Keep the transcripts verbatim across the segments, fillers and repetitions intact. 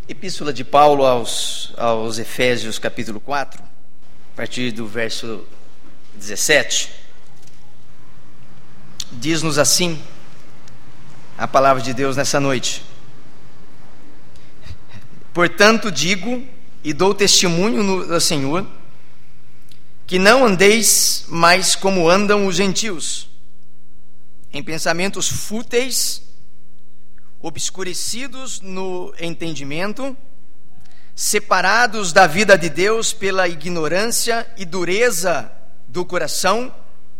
Epístola de Paulo aos, aos Efésios, capítulo quatro, a partir do verso dezessete, diz-nos assim a palavra de Deus nessa noite: portanto digo e dou testemunho no Senhor, que não andeis mais como andam os gentios, em pensamentos fúteis, obscurecidos no entendimento, separados da vida de Deus pela ignorância e dureza do coração,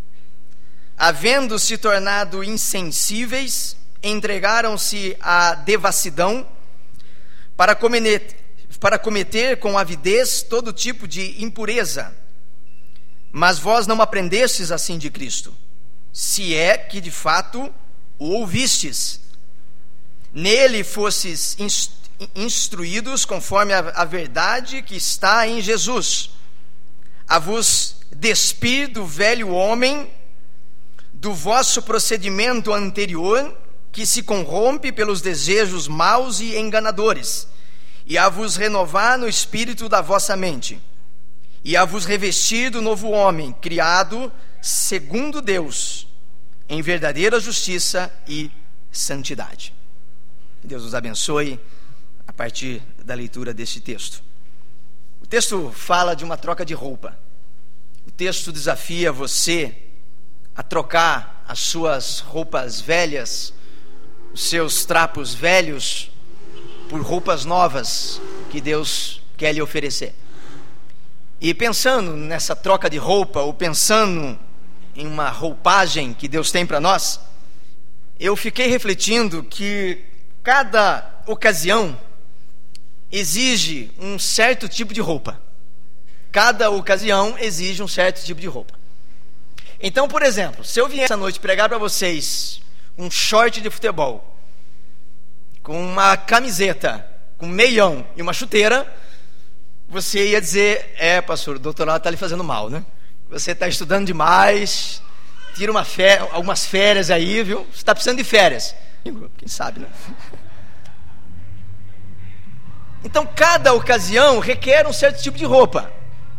havendo se tornado insensíveis, entregaram-se à devassidão, para cometer, para cometer com avidez todo tipo de impureza. Mas vós não aprendestes assim de Cristo, se é que de fato o ouvistes. Nele fostes instruídos conforme a, a verdade que está em Jesus, a vos despir do velho homem, do vosso procedimento anterior, que se corrompe pelos desejos maus e enganadores, e a vos renovar no espírito da vossa mente, e a vos revestir do novo homem, criado segundo Deus, em verdadeira justiça e santidade. Que Deus nos abençoe a partir da leitura deste texto. O texto fala de uma troca de roupa. O texto desafia você a trocar as suas roupas velhas, os seus trapos velhos, por roupas novas que Deus quer lhe oferecer. E pensando nessa troca de roupa, ou pensando em uma roupagem que Deus tem para nós, eu fiquei refletindo que cada ocasião exige um certo tipo de roupa. Cada ocasião exige um certo tipo de roupa. Então, por exemplo, se eu vier essa noite pregar para vocês um short de futebol, com uma camiseta, com meião e uma chuteira, você ia dizer: é, pastor, o doutorado está lhe fazendo mal, né? Você está estudando demais, tira uma fé, algumas férias aí, viu? Você está precisando de férias. Quem sabe, né? Então, cada ocasião requer um certo tipo de roupa.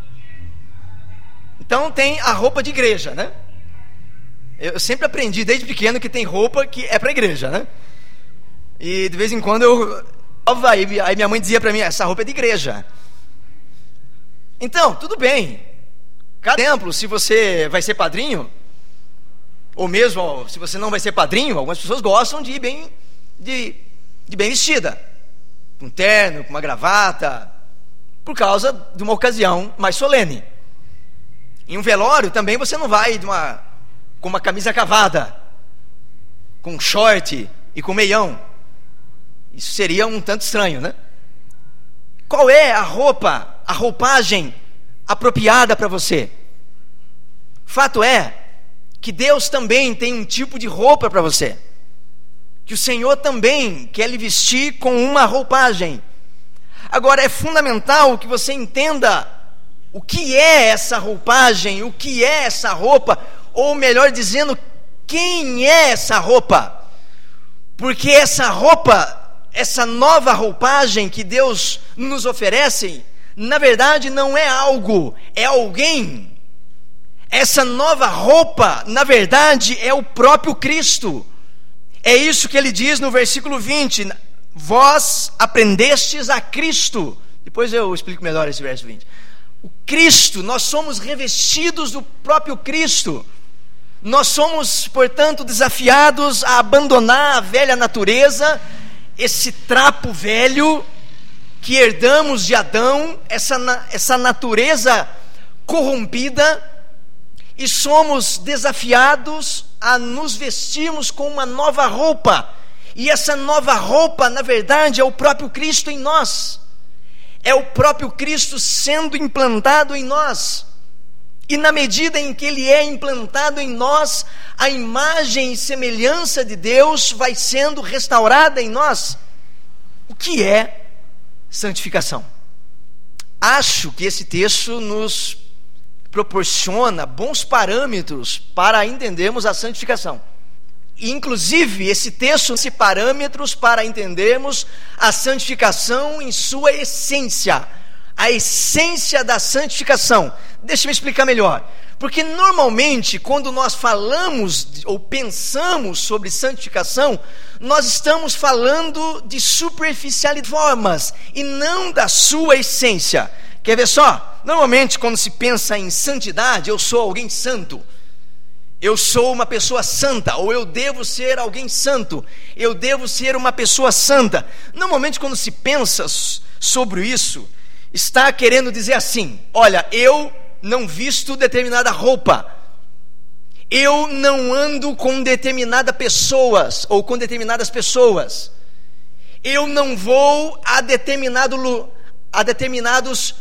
Então, tem a roupa de igreja, né? Eu sempre aprendi desde pequeno que tem roupa que é para a igreja, né? E de vez em quando eu... Aí minha mãe dizia para mim: essa roupa é de igreja. Então, tudo bem. Cada exemplo, se você vai ser padrinho, ou mesmo se você não vai ser padrinho, algumas pessoas gostam de ir bem, de, de bem vestida, com um terno, com uma gravata, por causa de uma ocasião mais solene. Em um velório também você não vai de uma, com uma camisa cavada, com um short e com meião. Isso seria um tanto estranho, né? Qual é a roupa, a roupagem apropriada para você? Fato é que Deus também tem um tipo de roupa para você, que o Senhor também quer lhe vestir com uma roupagem. Agora, é fundamental que você entenda o que é essa roupagem, o que é essa roupa, ou melhor dizendo, quem é essa roupa. Porque essa roupa, essa nova roupagem que Deus nos oferece, na verdade não é algo, é alguém. Essa nova roupa, na verdade, é o próprio Cristo. É isso que ele diz no versículo vinte: vós aprendestes a Cristo. Depois eu explico melhor esse verso vinte. O Cristo, nós somos revestidos do próprio Cristo. Nós somos, portanto, desafiados a abandonar a velha natureza, esse trapo velho que herdamos de Adão, essa, essa natureza corrompida, e somos desafiados a nos vestirmos com uma nova roupa. E essa nova roupa, na verdade, é o próprio Cristo em nós. É o próprio Cristo sendo implantado em nós. E na medida em que Ele é implantado em nós, a imagem e semelhança de Deus vai sendo restaurada em nós. O que é santificação? Acho que esse texto nos proporciona bons parâmetros para entendermos a santificação. E, inclusive, esse texto tem parâmetros para entendermos a santificação em sua essência. A essência da santificação. Deixa eu me explicar melhor. Porque normalmente, quando nós falamos ou pensamos sobre santificação, nós estamos falando de superficialidade, formas, e não da sua essência. Quer ver só? Normalmente, quando se pensa em santidade, eu sou alguém santo. Eu sou uma pessoa santa, ou eu devo ser alguém santo. Eu devo ser uma pessoa santa. Normalmente, quando se pensa sobre isso, está querendo dizer assim: olha, eu não visto determinada roupa, eu não ando com determinadas pessoas, ou com determinadas pessoas, eu não vou a, determinado, a determinados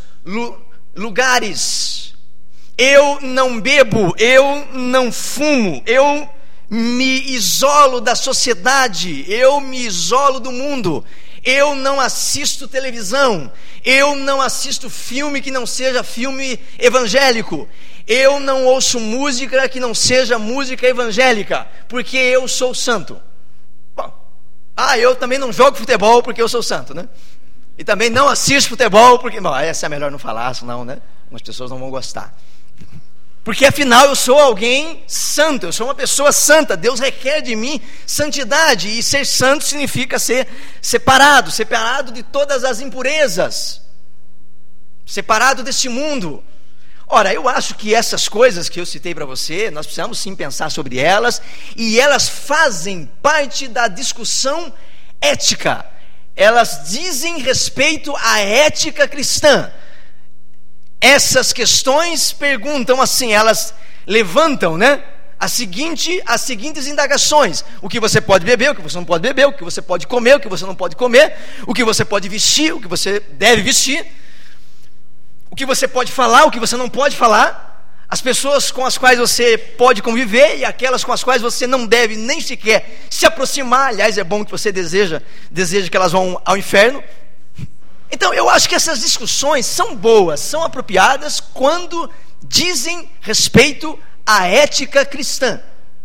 lugares, eu não bebo, eu não fumo, eu me isolo da sociedade, eu me isolo do mundo, eu não assisto televisão, eu não assisto filme que não seja filme evangélico, eu não ouço música que não seja música evangélica, porque eu sou santo. Bom, ah, eu também não jogo futebol porque eu sou santo, né? E também não assisto futebol porque... Bom, essa é melhor não falar, senão, né, algumas pessoas não vão gostar. Porque afinal eu sou alguém santo, eu sou uma pessoa santa. Deus requer de mim santidade, e ser santo significa ser separado, separado de todas as impurezas, separado deste mundo. Ora, eu acho que essas coisas que eu citei para você, nós precisamos sim pensar sobre elas, e elas fazem parte da discussão ética. Elas dizem respeito à ética cristã. Essas questões perguntam assim, elas levantam, né, a seguinte, as seguintes indagações: o que você pode beber, o que você não pode beber, o que você pode comer, o que você não pode comer, o que você pode vestir, o que você deve vestir, o que você pode falar, o que você não pode falar, as pessoas com as quais você pode conviver e aquelas com as quais você não deve nem sequer se aproximar. Aliás, é bom que você deseja, deseja que elas vão ao inferno. Então, eu acho que essas discussões são boas, são apropriadas quando dizem respeito à ética cristã.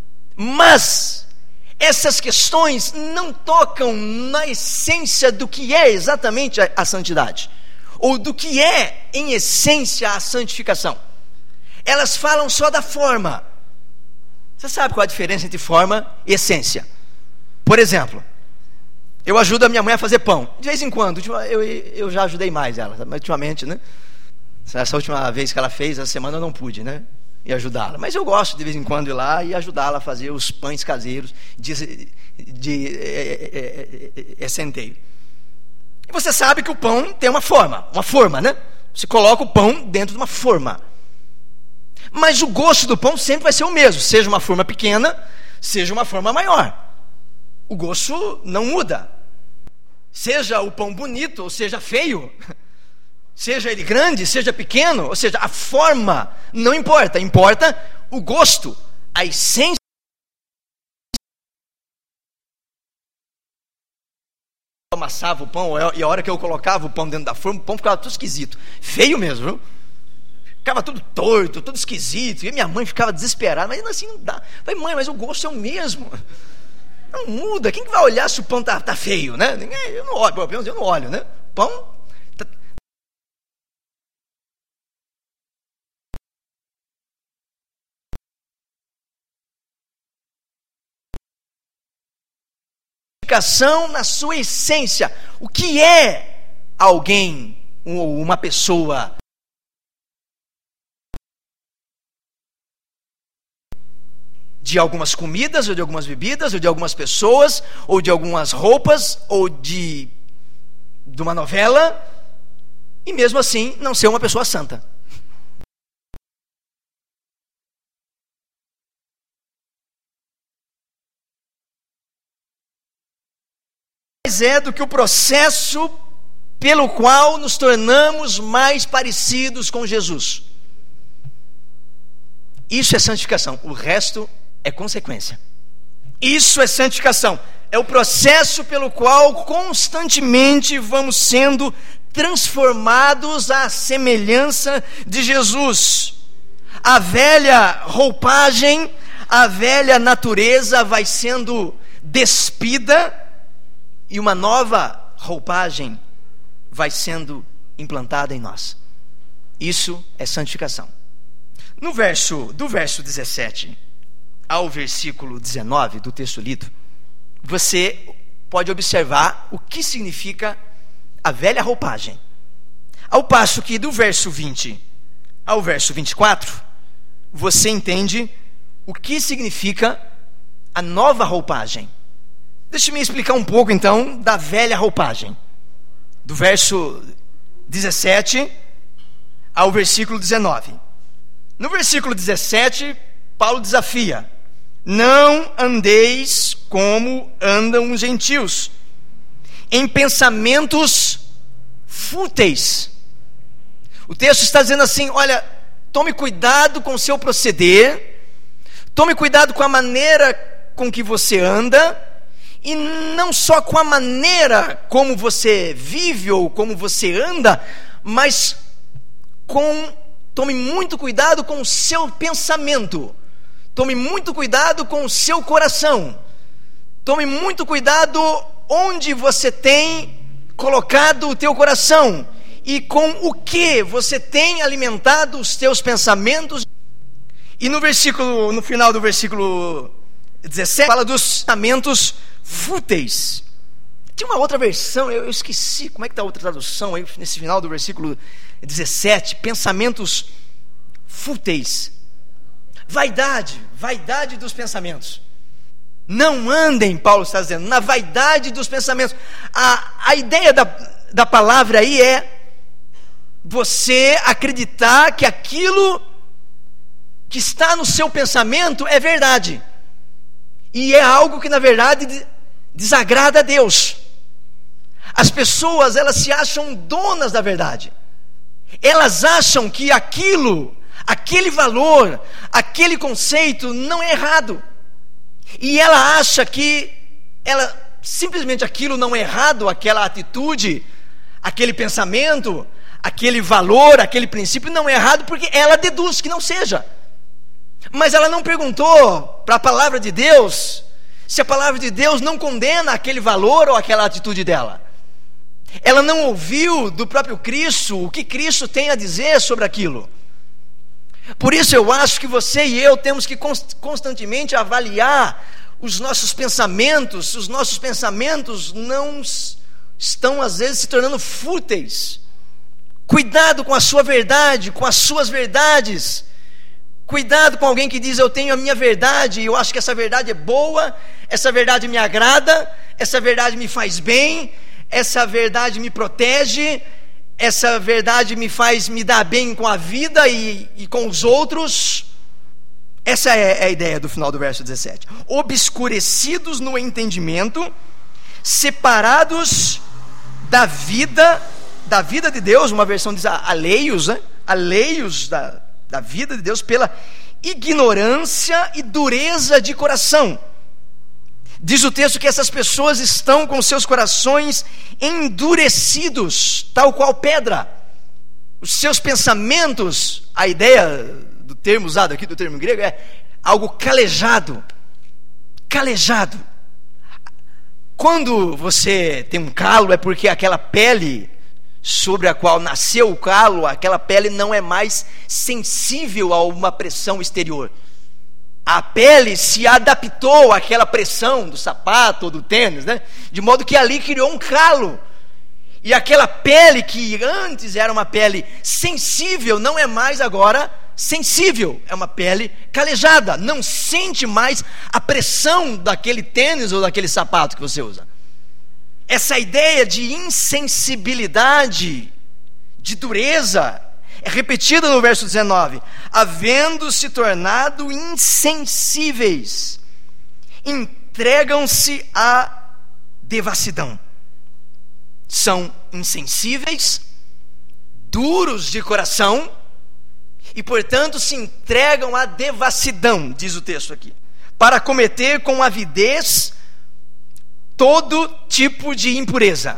Mas essas questões não tocam na essência do que é exatamente a, a santidade, ou do que é, em essência, a santificação. Elas falam só da forma. Você sabe qual é a diferença entre forma e essência? Por exemplo, eu ajudo a minha mãe a fazer pão. De vez em quando, eu, eu já ajudei mais ela, mas ultimamente, né? Essa última vez que ela fez, essa semana eu não pude, né? E ajudá-la. Mas eu gosto de vez em quando ir lá e ajudá-la a fazer os pães caseiros de, de, de é, é, é, é, centeio. E você sabe que o pão tem uma forma, uma forma, né? Você coloca o pão dentro de uma forma. Mas o gosto do pão sempre vai ser o mesmo, seja uma forma pequena, seja uma forma maior. O gosto não muda. Seja o pão bonito, ou seja feio, seja ele grande, seja pequeno, ou seja, a forma não importa, importa o gosto, a essência. Eu amassava o pão, e a hora que eu colocava o pão dentro da forma, o pão ficava tudo esquisito, feio mesmo, viu? Ficava tudo torto, tudo esquisito, e minha mãe ficava desesperada, mas assim não dá. Eu falei, mãe, mas o gosto é o mesmo. Não muda, quem que vai olhar se o pão tá, tá feio, né? Eu não olho, pelo menos eu não olho, né? Pão tá... na sua essência. O que é alguém ou uma pessoa? De algumas comidas, ou de algumas bebidas, ou de algumas pessoas, ou de algumas roupas, ou de, de uma novela, e mesmo assim não ser uma pessoa santa. Mais é do que o processo pelo qual nos tornamos mais parecidos com Jesus. Isso é santificação, o resto é consequência. Isso é santificação. É o processo pelo qual constantemente vamos sendo transformados à semelhança de Jesus. A velha roupagem, a velha natureza vai sendo despida e uma nova roupagem vai sendo implantada em nós. Isso é santificação. No verso, do verso dezessete ao versículo dezenove do texto lido, você pode observar o que significa a velha roupagem. Ao passo que do verso vinte ao verso vinte e quatro, você entende o que significa a nova roupagem. Deixe-me explicar um pouco então da velha roupagem. Do verso dezessete ao versículo dezenove. No versículo dezessete, Paulo desafia: não andeis como andam os gentios, em pensamentos fúteis. O texto está dizendo assim: olha, tome cuidado com o seu proceder, tome cuidado com a maneira com que você anda, e não só com a maneira como você vive ou como você anda, mas com, tome muito cuidado com o seu pensamento, tome muito cuidado com o seu coração, tome muito cuidado onde você tem colocado o teu coração e com o que você tem alimentado os teus pensamentos. E no versículo, no final do versículo dezessete, fala dos pensamentos fúteis. Tinha uma outra versão, eu, eu esqueci como é que está a outra tradução aí, nesse final do versículo dezessete, pensamentos fúteis. Vaidade, vaidade dos pensamentos. Não andem, Paulo está dizendo, na vaidade dos pensamentos. A, a ideia da, da palavra aí é você acreditar que aquilo que está no seu pensamento é verdade. E é algo que na verdade desagrada a Deus. As pessoas, elas se acham donas da verdade. Elas acham que aquilo, aquele valor, aquele conceito não é errado. E ela acha que ela simplesmente aquilo não é errado, aquela atitude, aquele pensamento, aquele valor, aquele princípio não é errado porque ela deduz que não seja. Mas ela não perguntou para a palavra de Deus se a palavra de Deus não condena aquele valor ou aquela atitude dela. Ela não ouviu do próprio Cristo o que Cristo tem a dizer sobre aquilo. Por isso eu acho que você e eu temos que constantemente avaliar os nossos pensamentos. Os nossos pensamentos não estão às vezes se tornando fúteis. Cuidado com a sua verdade, com as suas verdades. Cuidado com alguém que diz: eu tenho a minha verdade, e eu acho que essa verdade é boa, essa verdade me agrada, essa verdade me faz bem, essa verdade me protege, essa verdade me faz me dar bem com a vida e, e com os outros. Essa é a ideia do final do verso dezessete. Obscurecidos no entendimento, separados da vida, da vida de Deus, uma versão diz alheios, né? Alheios da, da vida de Deus pela ignorância e dureza de coração. Diz o texto que essas pessoas estão com seus corações endurecidos, tal qual pedra. Os seus pensamentos, a ideia do termo usado aqui, do termo grego, é algo calejado. Calejado. Quando você tem um calo, é porque aquela pele sobre a qual nasceu o calo, aquela pele não é mais sensível a uma pressão exterior. A pele se adaptou àquela pressão do sapato ou do tênis, né? De modo que ali criou um calo. E aquela pele que antes era uma pele sensível, não é mais agora sensível. É uma pele calejada. Não sente mais a pressão daquele tênis ou daquele sapato que você usa. Essa ideia de insensibilidade, de dureza, é repetida no verso dezenove. Havendo se tornado insensíveis, entregam-se à devassidão. São insensíveis, duros de coração, e portanto se entregam à devassidão, diz o texto aqui, para cometer com avidez todo tipo de impureza.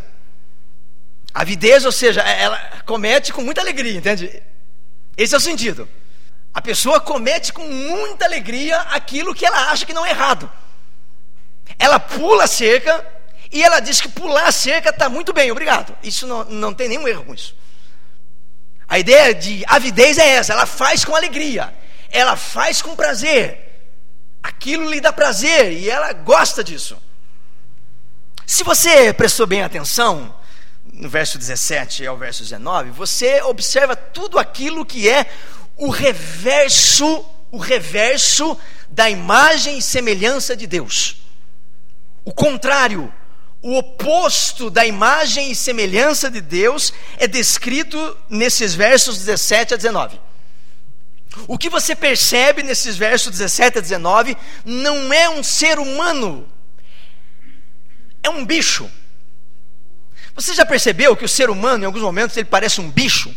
Avidez, ou seja, ela comete com muita alegria, entende? Esse é o sentido. A pessoa comete com muita alegria aquilo que ela acha que não é errado. Ela pula a cerca e ela diz que pular a cerca está muito bem, obrigado. Isso não, não tem nenhum erro com isso. A ideia de avidez é essa, ela faz com alegria, ela faz com prazer. Aquilo lhe dá prazer e ela gosta disso. Se você prestou bem atenção, no verso dezessete ao verso dezenove, você observa tudo aquilo que é o reverso, o reverso da imagem e semelhança de Deus. O contrário, o oposto da imagem e semelhança de Deus é descrito nesses versos dezessete a dezenove. O que você percebe nesses versos dezessete a dezenove não é um ser humano, é um bicho. Você já percebeu que o ser humano, em alguns momentos, ele parece um bicho?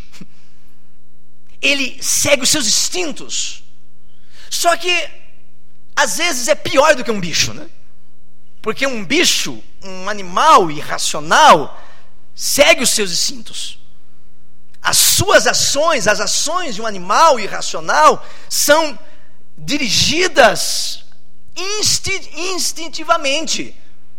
Ele segue os seus instintos. Só que, às vezes, é pior do que um bicho, né? Porque um bicho, um animal irracional, segue os seus instintos. As suas ações, as ações de um animal irracional, são dirigidas insti- instintivamente.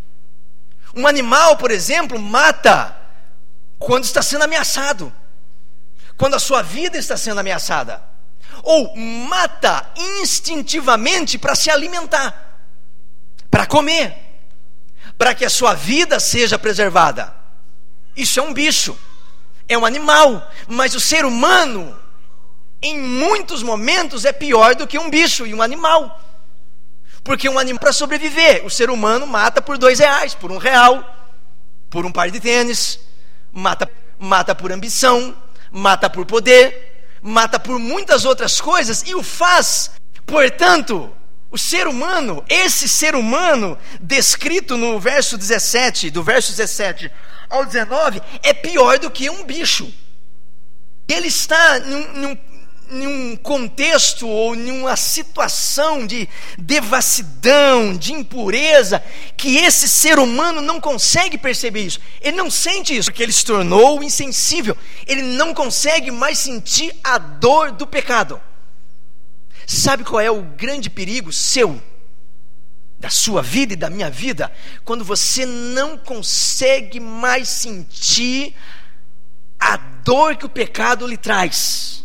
Um animal, por exemplo, mata quando está sendo ameaçado, quando a sua vida está sendo ameaçada, ou mata instintivamente para se alimentar, para comer, para que a sua vida seja preservada. Isso é um bicho, é um animal, mas o ser humano, em muitos momentos, é pior do que um bicho e um animal. Porque um animal, para sobreviver, o ser humano mata por dois reais, por um real, por um par de tênis, mata, mata por ambição, mata por poder, mata por muitas outras coisas e o faz. Portanto, o ser humano, esse ser humano descrito no verso dezessete, do verso dezessete ao dezenove, é pior do que um bicho. Ele está num, num, num contexto ou numa situação de devassidão, de impureza, que esse ser humano não consegue perceber isso. Ele não sente isso, porque ele se tornou insensível. Ele não consegue mais sentir a dor do pecado. Sabe qual é o grande perigo seu, da sua vida e da minha vida? Quando você não consegue mais sentir a dor que o pecado lhe traz,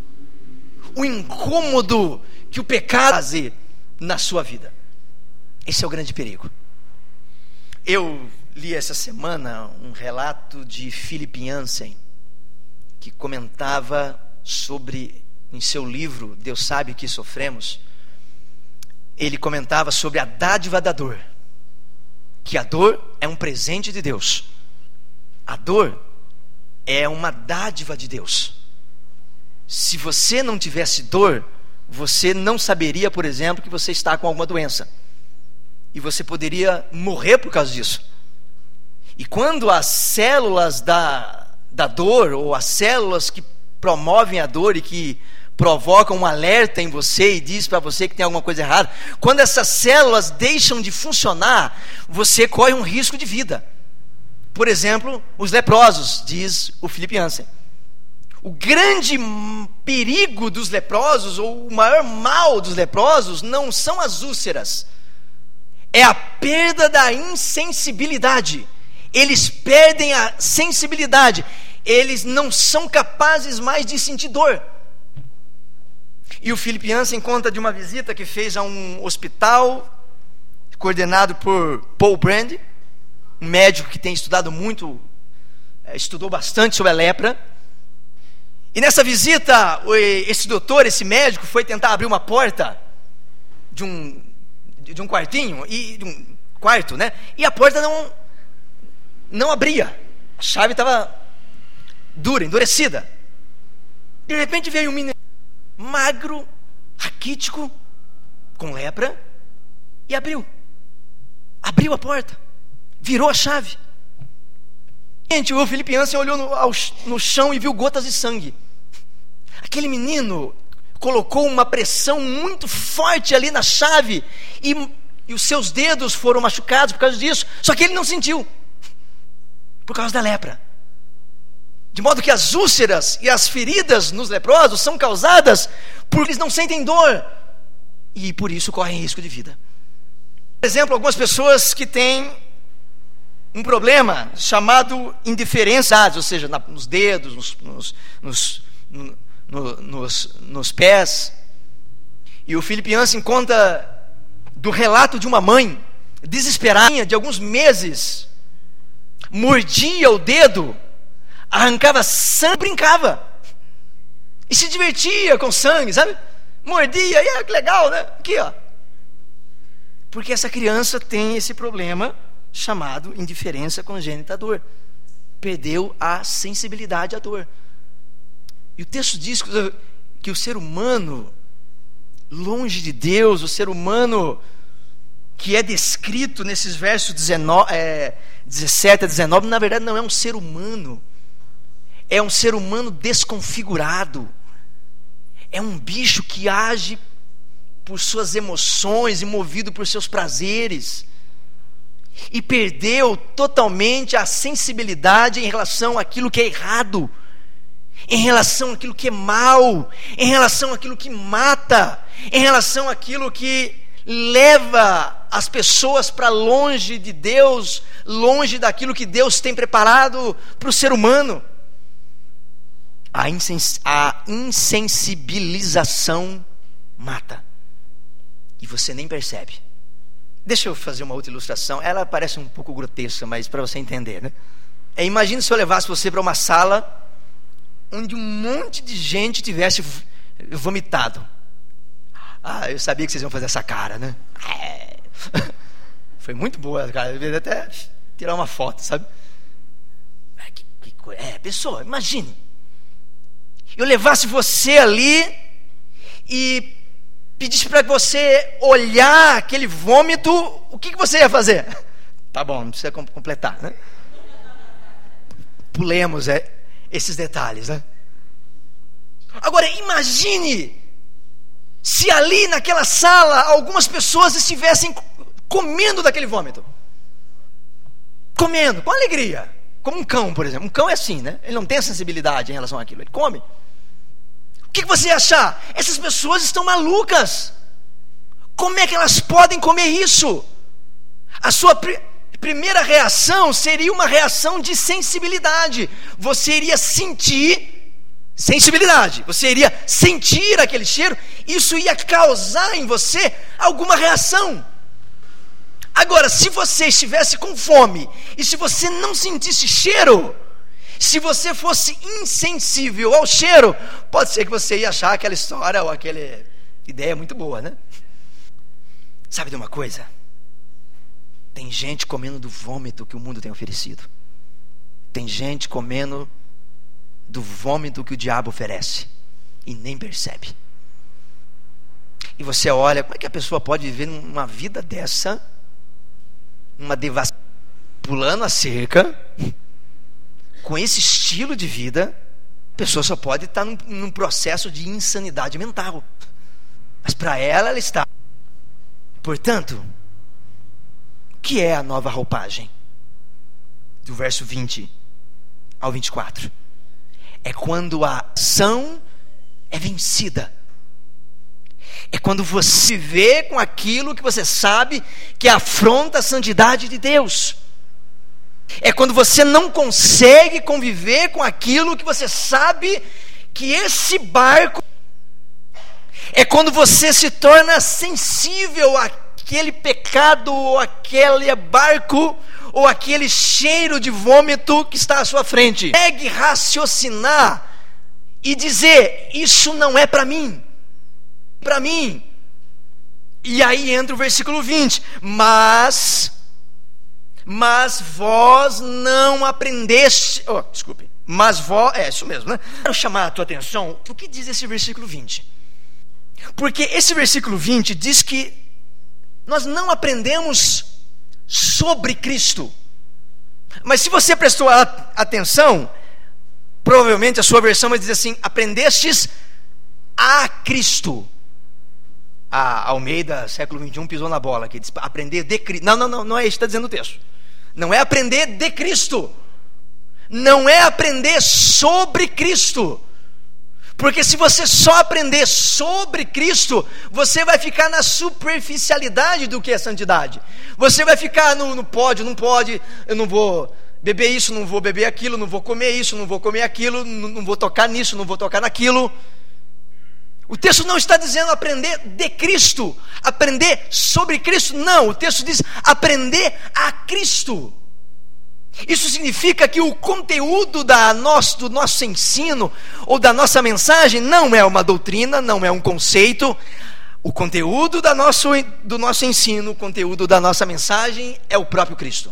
o incômodo que o pecado faz na sua vida. Esse é o grande perigo. Eu li essa semana um relato de Philip Yancey, que comentava sobre, em seu livro Deus Sabe Que Sofremos, ele comentava sobre a dádiva da dor, que a dor é um presente de Deus. A dor é uma dádiva de Deus. Se você não tivesse dor, você não saberia, por exemplo, que você está com alguma doença, e você poderia morrer por causa disso. E quando as células da, da dor, ou as células que promovem a dor e que provocam um alerta em você e diz para você que tem alguma coisa errada, quando essas células deixam de funcionar, você corre um risco de vida. Por exemplo, os leprosos, diz o Philip Yancey. O grande perigo dos leprosos, ou o maior mal dos leprosos, não são as úlceras, é a perda da insensibilidade. Eles perdem a sensibilidade, eles não são capazes mais de sentir dor. E o Philip Yancey conta de uma visita que fez a um hospital coordenado por Paul Brand, um médico que tem estudado muito, estudou bastante sobre a lepra. E nessa visita, esse doutor, esse médico, foi tentar abrir uma porta de um, de um quartinho, e, de um quarto, né? E a porta não, não abria. A chave estava dura, endurecida. De repente veio um menino magro, raquítico, com lepra, e abriu. Abriu a porta, virou a chave. Gente, o Philip Yancey olhou no, ao, no chão e viu gotas de sangue. Aquele menino colocou uma pressão muito forte ali na chave, e, e os seus dedos foram machucados por causa disso. Só que ele não sentiu, por causa da lepra. De modo que as úlceras e as feridas nos leprosos são causadas porque eles não sentem dor e por isso correm risco de vida. Por exemplo, algumas pessoas que têm um problema chamado indiferença, ou seja, na, nos dedos, nos, nos, nos, no, no, nos, nos pés. E o Philip Yancey conta do relato de uma mãe desesperada de alguns meses, mordia o dedo, arrancava sangue, brincava e se divertia com sangue, sabe? Mordia, e ah, que legal, né? Aqui, ó. Porque essa criança tem esse problema chamado indiferença congênita à dor. Perdeu a sensibilidade à dor. E o texto diz que o ser humano, longe de Deus, o ser humano que é descrito nesses versos dezenove, é, dezessete a dezenove, na verdade não é um ser humano. É um ser humano desconfigurado. É um bicho que age por suas emoções e movido por seus prazeres. E perdeu totalmente a sensibilidade em relação àquilo que é errado, em relação àquilo que é mal, em relação àquilo que mata, em relação àquilo que leva as pessoas para longe de Deus, longe daquilo que Deus tem preparado para o ser humano. A, insens- a insensibilização mata. E você nem percebe. Deixa eu fazer uma outra ilustração. Ela parece um pouco grotesca, mas para você entender, né? É, imagine se eu levasse você para uma sala onde um monte de gente tivesse vomitado. Ah, eu sabia que vocês iam fazer essa cara, né? É. Foi muito boa, cara. Eu devia até tirar uma foto, sabe? Que, que coisa. É, pessoa, imagine. Eu levasse você ali e pedisse para você olhar aquele vômito, o que, que você ia fazer? Tá bom, não precisa completar, né? Pulemos é, esses detalhes, né? Agora, imagine se ali naquela sala algumas pessoas estivessem comendo daquele vômito. Comendo, com alegria. Como um cão, por exemplo. Um cão é assim, né? Ele não tem a sensibilidade em relação àquilo, ele come. O que você ia achar? Essas pessoas estão malucas. Como é que elas podem comer isso? A sua pr- primeira reação seria uma reação de sensibilidade. Você iria sentir sensibilidade. Você iria sentir aquele cheiro. Isso ia causar em você alguma reação. Agora, se você estivesse com fome e se você não sentisse cheiro, se você fosse insensível ao cheiro, pode ser que você ia achar aquela história ou aquela ideia muito boa, né? Sabe de uma coisa? Tem gente comendo do vômito que o mundo tem oferecido. Tem gente comendo do vômito que o diabo oferece e nem percebe. E você olha, como é que a pessoa pode viver uma vida dessa, uma devastação, pulando a cerca, com esse estilo de vida? A pessoa só pode estar num, num processo de insanidade mental. Mas para ela, ela está. Portanto, o que é a nova roupagem? Do verso vinte ao vinte e quatro. É quando a ação é vencida. É quando você vê com aquilo que você sabe que afronta a santidade de Deus. É quando você não consegue conviver com aquilo que você sabe que esse barco... É quando você se torna sensível àquele pecado, ou aquele barco, ou aquele cheiro de vômito que está à sua frente. Consegue raciocinar e dizer, isso não é para mim. Para mim. E aí entra o versículo vinte. Mas... Mas vós não aprendeste... Oh, desculpe. Mas vós... É isso mesmo, né? Quero chamar a tua atenção. O que diz esse versículo vinte? Porque esse versículo vinte diz que nós não aprendemos sobre Cristo. Mas se você prestou atenção, provavelmente a sua versão vai dizer assim, aprendestes a Cristo. A Almeida, século vinte e um, pisou na bola, que diz aprender de Cristo. Não, não, não, não é isso que está dizendo o texto. Não é aprender de Cristo, não é aprender sobre Cristo. Porque se você só aprender sobre Cristo, você vai ficar na superficialidade do que é santidade. Você vai ficar no, no pode, não pode, eu não vou beber isso, não vou beber aquilo, não vou comer isso, não vou comer aquilo, não, não vou tocar nisso, não vou tocar naquilo. O texto não está dizendo aprender de Cristo, aprender sobre Cristo, não. O texto diz aprender a Cristo. Isso significa que o conteúdo da nosso, do nosso ensino ou da nossa mensagem não é uma doutrina, não é um conceito. O conteúdo da nosso, do nosso ensino, o conteúdo da nossa mensagem é o próprio Cristo.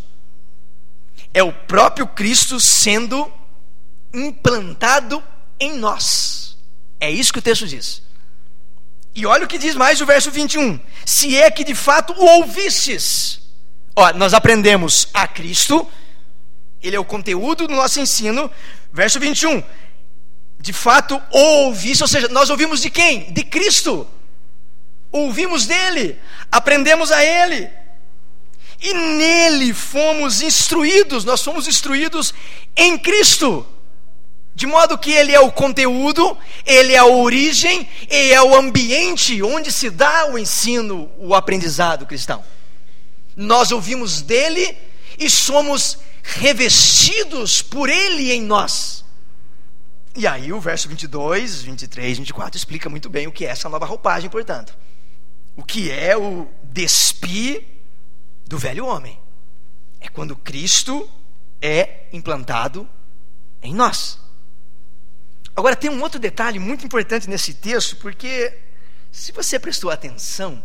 É o próprio Cristo sendo implantado em nós. É isso que o texto diz. E olha o que diz mais o verso vinte e um. Se é que de fato o ouvistes. Ó, nós aprendemos a Cristo. Ele é o conteúdo do nosso ensino. Verso vinte e um. De fato ouviste, ou seja, nós ouvimos de quem? De Cristo. Ouvimos dele, aprendemos a ele. E nele fomos instruídos. Nós fomos instruídos em Cristo. De modo que ele é o conteúdo, ele é a origem, ele é o ambiente onde se dá o ensino, o aprendizado cristão. Nós ouvimos dele e somos revestidos por ele em nós. E aí o verso vinte e dois, vinte e três, vinte e quatro explica muito bem o que é essa nova roupagem, portanto. O que é o despir do velho homem. É quando Cristo é implantado em nós. Agora tem um outro detalhe muito importante nesse texto, porque se você prestou atenção,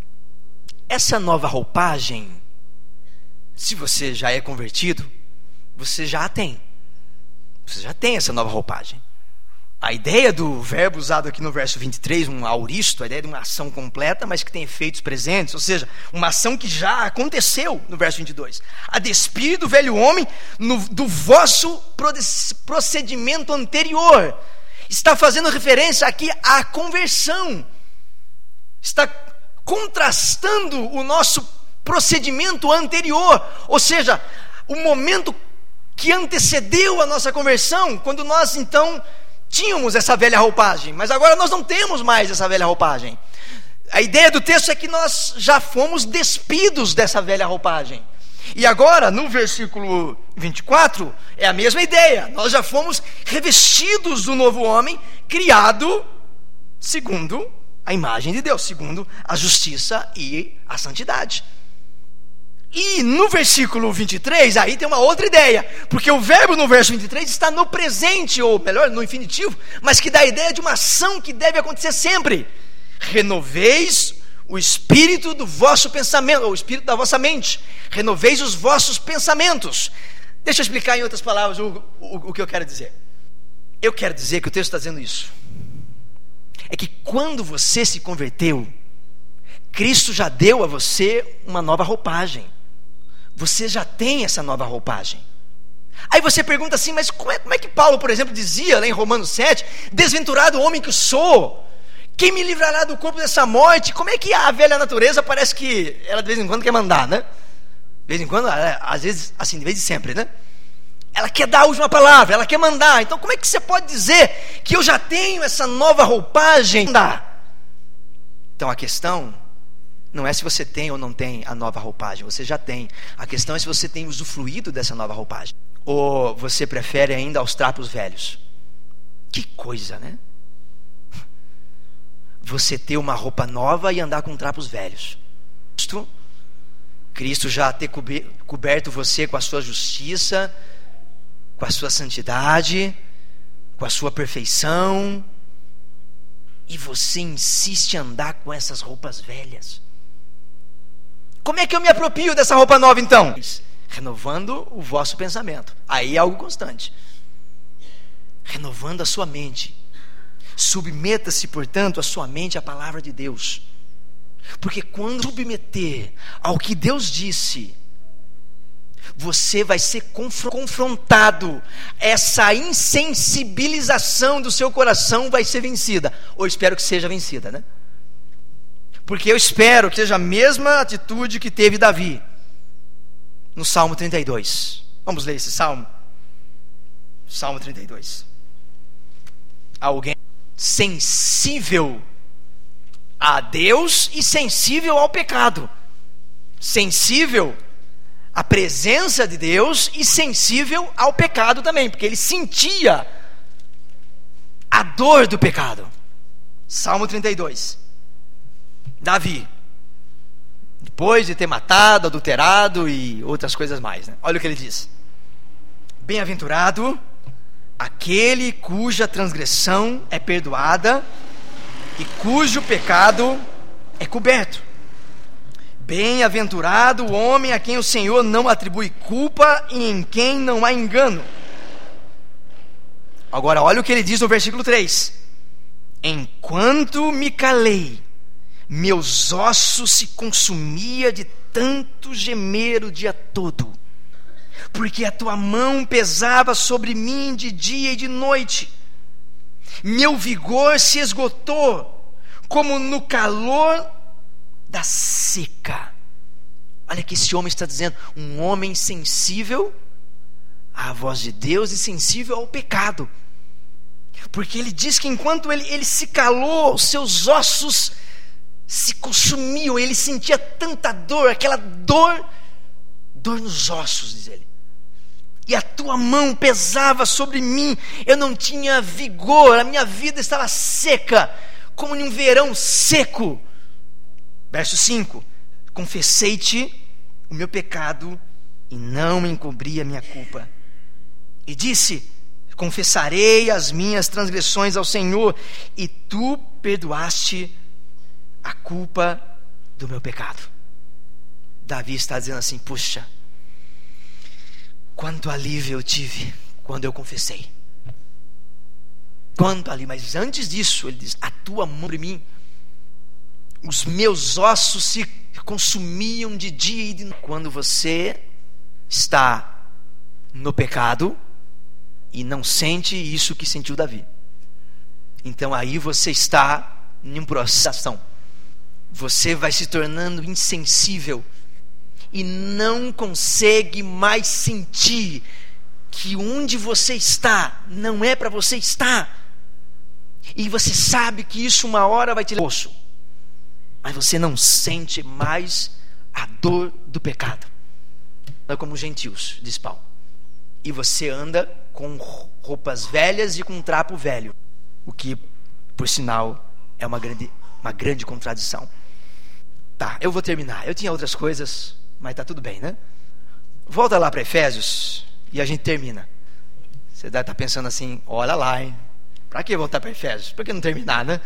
essa nova roupagem, se você já é convertido, você já a tem. Você já tem essa nova roupagem. A ideia do verbo usado aqui no verso vinte e três, um auristo, a ideia de uma ação completa, mas que tem efeitos presentes, ou seja, uma ação que já aconteceu no verso vinte e dois. A despir do velho homem no, do vosso procedimento anterior. Está fazendo referência aqui à conversão. Está contrastando o nosso procedimento anterior, ou seja, o momento que antecedeu a nossa conversão, quando nós então tínhamos essa velha roupagem, mas agora nós não temos mais essa velha roupagem. A ideia do texto é que nós já fomos despidos dessa velha roupagem. E agora, no versículo vinte e quatro, é a mesma ideia. Nós já fomos revestidos do novo homem, criado segundo a imagem de Deus, segundo a justiça e a santidade. E no versículo vinte e três, aí tem uma outra ideia, porque o verbo no verso vinte e três está no presente, ou melhor, no infinitivo, mas que dá a ideia de uma ação que deve acontecer sempre. Renoveis o espírito do vosso pensamento, ou o espírito da vossa mente. Renoveis os vossos pensamentos. Deixa eu explicar em outras palavras o, o, o que eu quero dizer. Eu quero dizer que o texto está dizendo isso. É que quando você se converteu, Cristo já deu a você uma nova roupagem. Você já tem essa nova roupagem. Aí você pergunta assim, mas como é, como é que Paulo, por exemplo, dizia lá em Romanos sete, desventurado homem que sou, quem me livrará do corpo dessa morte? Como é que a velha natureza parece que ela de vez em quando quer mandar, né? De vez em quando, às vezes, assim, de vez em sempre, né? Ela quer dar a última palavra, ela quer mandar. Então como é que você pode dizer que eu já tenho essa nova roupagem? Então a questão não é se você tem ou não tem a nova roupagem, você já tem. A questão é se você tem usufruído dessa nova roupagem, ou você prefere ainda aos trapos velhos. Que coisa, né? Você ter uma roupa nova e andar com trapos velhos. Cristo, Cristo já ter coberto você com a sua justiça, com a sua santidade, com a sua perfeição, e você insiste em andar com essas roupas velhas. Como é que eu me aproprio dessa roupa nova então? Renovando o vosso pensamento. Aí é algo constante. Renovando a sua mente. Submeta-se, portanto, a sua mente à palavra de Deus. Porque quando submeter ao que Deus disse, você vai ser confrontado. Essa insensibilização do seu coração vai ser vencida. Ou espero que seja vencida, né? Porque eu espero que seja a mesma atitude que teve Davi no Salmo trinta e dois. Vamos ler esse Salmo. Salmo trinta e dois. Alguém sensível a Deus e sensível ao pecado. Sensível à presença de Deus e sensível ao pecado também, porque ele sentia a dor do pecado. Salmo trinta e dois. Davi, depois de ter matado, adulterado e outras coisas mais, né? Olha o que ele diz: bem-aventurado aquele cuja transgressão é perdoada e cujo pecado é coberto. Bem-aventurado o homem a quem o Senhor não atribui culpa e em quem não há engano. Agora olha o que ele diz no versículo três: enquanto me calei, meus ossos se consumia de tanto gemer o dia todo, porque a tua mão pesava sobre mim de dia e de noite. Meu vigor se esgotou como no calor da seca. Olha que esse homem está dizendo, um homem sensível à voz de Deus e sensível ao pecado, porque ele diz que enquanto ele, ele se calou, os seus ossos se consumiam, ele sentia tanta dor, aquela dor, dor nos ossos, diz ele. E a tua mão pesava sobre mim, eu não tinha vigor, a minha vida estava seca, como num verão seco. Verso cinco: confessei-te o meu pecado e não encobri a minha culpa. E disse: confessarei as minhas transgressões ao Senhor, e tu perdoaste a culpa do meu pecado. Davi está dizendo assim: puxa, quanto alívio eu tive quando eu confessei. Quanto alívio, mas antes disso ele diz: a tua mão sobre mim, os meus ossos se consumiam de dia e de noite. Quando você está no pecado e não sente isso que sentiu Davi, então aí você está em um processo de ação. Você vai se tornando insensível e não consegue mais sentir que onde você está não é para você estar. E você sabe que isso uma hora vai te levar ao poço, mas você não sente mais a dor do pecado. Não é como gentios, diz Paulo. E você anda com roupas velhas e com um trapo velho, o que, por sinal, é uma grande, uma grande contradição. Tá, eu vou terminar. Eu tinha outras coisas, mas tá tudo bem, né? Volta lá para Efésios e a gente termina. Você deve estar pensando assim: olha lá, hein? Para que voltar para Efésios? Por que não terminar, né?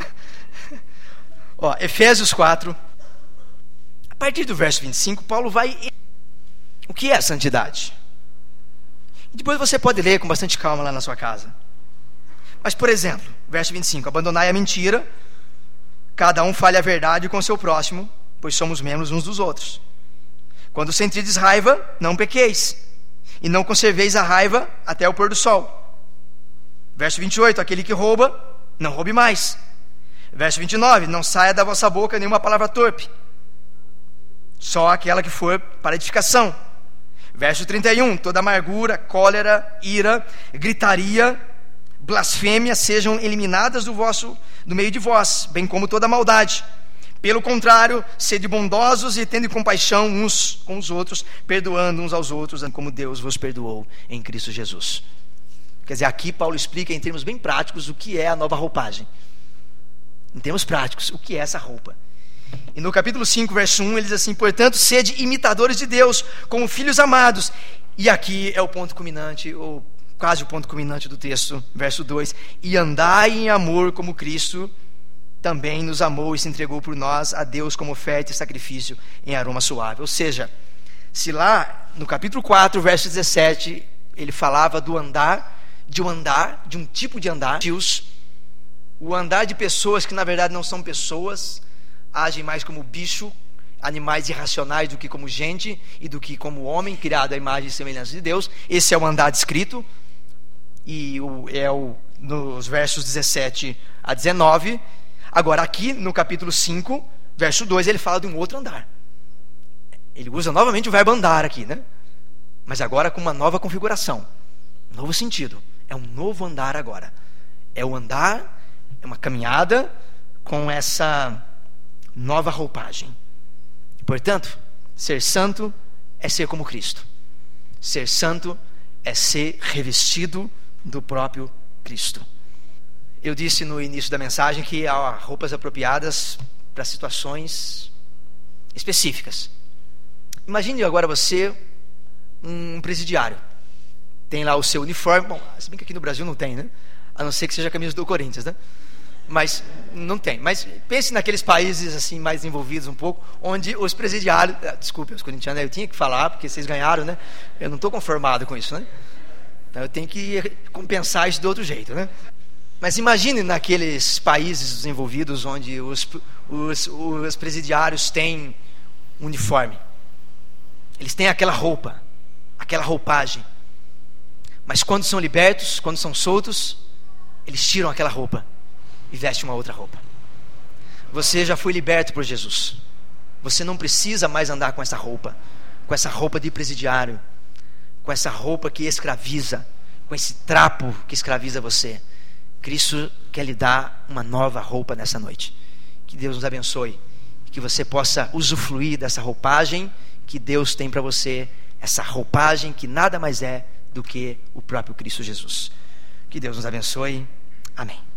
Ó, Efésios quatro, a partir do verso vinte e cinco, Paulo vai... O que é a santidade? Depois você pode ler com bastante calma lá na sua casa. Mas, por exemplo, verso vinte e cinco: abandonai a mentira, cada um fale a verdade com o seu próximo, pois somos membros uns dos outros. Quando sentides raiva, não pequeis, e não conserveis a raiva até o pôr do sol. Verso vinte e oito: aquele que rouba, não roube mais. Verso vinte e nove: não saia da vossa boca nenhuma palavra torpe, só aquela que for para edificação. Verso trinta e um: toda amargura, cólera, ira, gritaria, blasfêmia sejam eliminadas do vosso, do meio de vós, bem como toda maldade. Pelo contrário, sede bondosos e tende compaixão uns com os outros, perdoando uns aos outros, como Deus vos perdoou em Cristo Jesus. Quer dizer, aqui Paulo explica em termos bem práticos o que é a nova roupagem. Em termos práticos, o que é essa roupa. E no capítulo cinco, verso um, ele diz assim: portanto, sede imitadores de Deus, como filhos amados. E aqui é o ponto culminante, ou quase o ponto culminante do texto, verso dois: e andai em amor como Cristo também nos amou e se entregou por nós a Deus como oferta e sacrifício em aroma suave. Ou seja, se lá no capítulo quatro, verso dezessete, ele falava do andar, de um andar, de um tipo de andar, o andar de pessoas que na verdade não são pessoas, agem mais como bicho, animais irracionais do que como gente e do que como homem criado à imagem e semelhança de Deus. Esse é o andar descrito, e o, é o, nos versos dezessete a dezenove. Agora aqui no capítulo cinco, verso dois, ele fala de um outro andar. Ele usa novamente o verbo andar aqui, né? Mas agora com uma nova configuração. Novo sentido. É um novo andar agora. É o andar, é uma caminhada com essa nova roupagem. Portanto, ser santo é ser como Cristo. Ser santo é ser revestido do próprio Cristo. Eu disse no início da mensagem que há roupas apropriadas para situações específicas. Imagine agora você, um presidiário. Tem lá o seu uniforme. Bom, se bem que aqui no Brasil não tem, né? A não ser que seja a camisa do Corinthians, né? Mas não tem. Mas pense naqueles países assim mais envolvidos um pouco, onde os presidiários... Desculpe, os corintianos, eu tinha que falar, porque vocês ganharam, né? Eu não estou conformado com isso, né? Então eu tenho que compensar isso de outro jeito, né? Mas imagine naqueles países desenvolvidos onde os, os, os presidiários têm uniforme. Eles têm aquela roupa, aquela roupagem. Mas quando são libertos, quando são soltos, eles tiram aquela roupa e vestem uma outra roupa. Você já foi liberto por Jesus. Você não precisa mais andar com essa roupa, com essa roupa de presidiário, com essa roupa que escraviza, com esse trapo que escraviza você. Cristo quer lhe dar uma nova roupa nessa noite. Que Deus nos abençoe, que você possa usufruir dessa roupagem que Deus tem para você, essa roupagem que nada mais é do que o próprio Cristo Jesus. Que Deus nos abençoe. Amém.